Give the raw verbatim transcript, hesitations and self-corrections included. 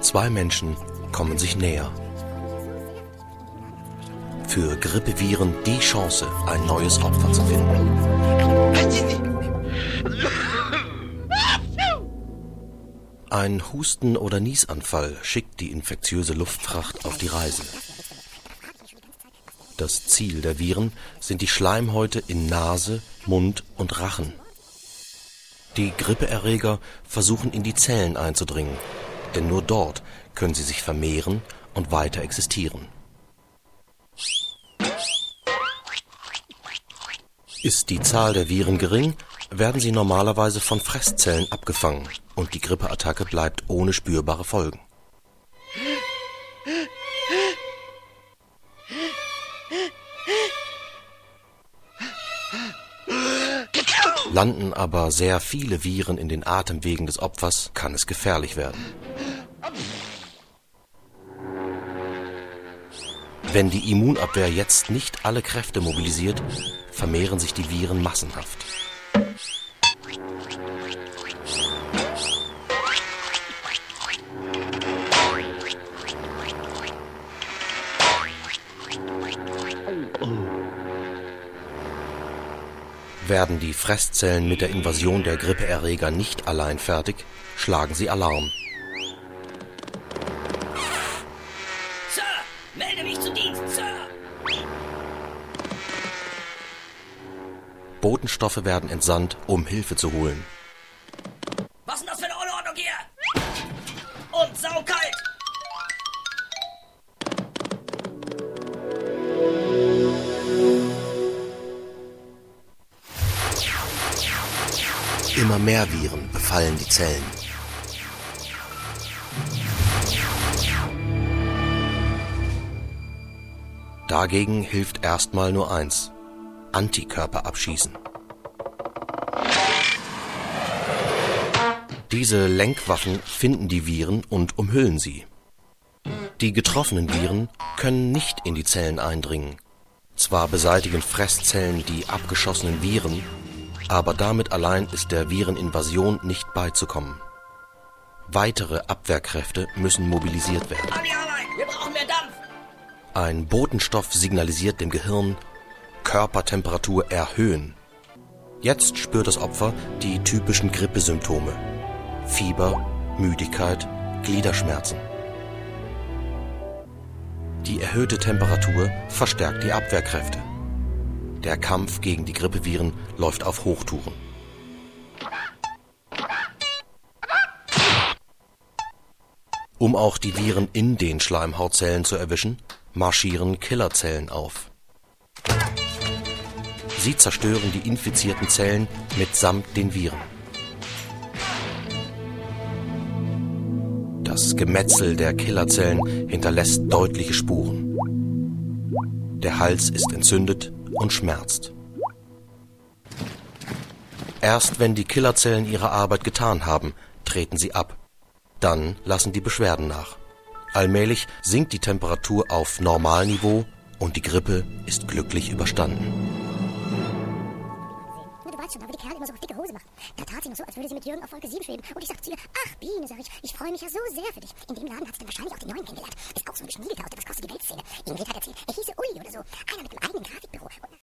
Zwei Menschen kommen sich näher. Für Grippeviren die Chance, ein neues Opfer zu finden. Ein Husten- oder Niesanfall schickt die infektiöse Luftfracht auf die Reise. Das Ziel der Viren sind die Schleimhäute in Nase, Mund und Rachen. Die Grippeerreger versuchen in die Zellen einzudringen, denn nur dort können sie sich vermehren und weiter existieren. Ist die Zahl der Viren gering, werden sie normalerweise von Fresszellen abgefangen und die Grippeattacke bleibt ohne spürbare Folgen. Landen aber sehr viele Viren in den Atemwegen des Opfers, kann es gefährlich werden. Wenn die Immunabwehr jetzt nicht alle Kräfte mobilisiert, vermehren sich die Viren massenhaft. Werden die Fresszellen mit der Invasion der Grippeerreger nicht allein fertig, schlagen sie Alarm. Sir, melde mich zu Dienst, Sir! Botenstoffe werden entsandt, um Hilfe zu holen. Was ist denn das für eine Unordnung hier? Und saukalt! Immer mehr Viren befallen die Zellen. Dagegen hilft erstmal nur eins: Antikörper abschießen. Diese Lenkwaffen finden die Viren und umhüllen sie. Die getroffenen Viren können nicht in die Zellen eindringen. Zwar beseitigen Fresszellen die abgeschossenen Viren, aber damit allein ist der Vireninvasion nicht beizukommen. Weitere Abwehrkräfte müssen mobilisiert werden. An die Arbeit! Wir brauchen mehr Dampf! Ein Botenstoff signalisiert dem Gehirn: Körpertemperatur erhöhen. Jetzt spürt das Opfer die typischen Grippesymptome: Fieber, Müdigkeit, Gliederschmerzen. Die erhöhte Temperatur verstärkt die Abwehrkräfte. Der Kampf gegen die Grippeviren läuft auf Hochtouren. Um auch die Viren in den Schleimhautzellen zu erwischen, marschieren Killerzellen auf. Sie zerstören die infizierten Zellen mitsamt den Viren. Das Gemetzel der Killerzellen hinterlässt deutliche Spuren. Der Hals ist entzündet und schmerzt. Erst wenn die Killerzellen ihre Arbeit getan haben, treten sie ab. Dann lassen die Beschwerden nach. Allmählich sinkt die Temperatur auf Normalniveau und die Grippe ist glücklich überstanden. Du weißt schon, da wo die Kerle immer so auf dicke Hose machen. Da tat sie noch so, als würde sie mit Jürgen auf Wolke sieben schweben. Und ich sagte zu ihr: Ach Biene, sag ich, ich freue mich ja so sehr für dich. In dem Laden hat sie dann wahrscheinlich auch den Neuen kennengelernt. Ist auch so ein Geschmiedeter aus der Was kostet die Weltszene. Ingrid hat erzählt, er hieße Uli oder so. Einer mit einem eigenen Grafikbüro. Und